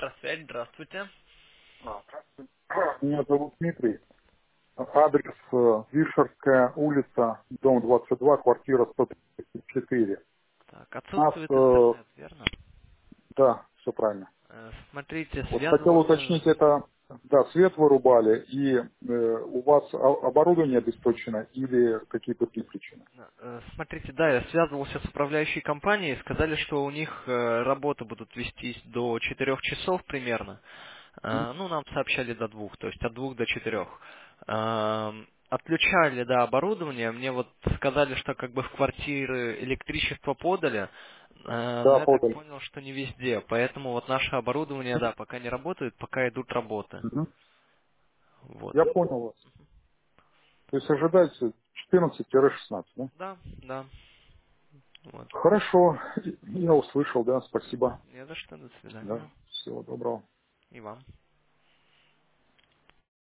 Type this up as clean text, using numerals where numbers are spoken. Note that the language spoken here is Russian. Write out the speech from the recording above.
Электросвязь, здравствуйте. Здравствуйте. Меня зовут Дмитрий. Адрес Вишерская улица, дом 22, квартира 134. Так, Нас, отсутствует интернет, верно? да, все правильно. Смотрите, Вот хотел связывался... уточнить, это, да, свет вырубали, и у вас оборудование обесточено или какие-то другие причины? Смотрите, да, я связывался с управляющей компанией, сказали, что у них работы будут вестись до 4 часов примерно. М? Ну, нам сообщали до 2, то есть от 2 до 4. Отключали, да, оборудование. Мне вот сказали, что как бы в квартиры электричество подали, Да, но я так подали. понял, что не везде. Поэтому вот наше оборудование, да, пока не работает, пока идут работы. Мгм. Вот. Я понял вас. То есть ожидайте 14-16, да? Да, да. Вот. Хорошо, я услышал, да, спасибо. Не за что, до Да, свидания. всего доброго. И вам.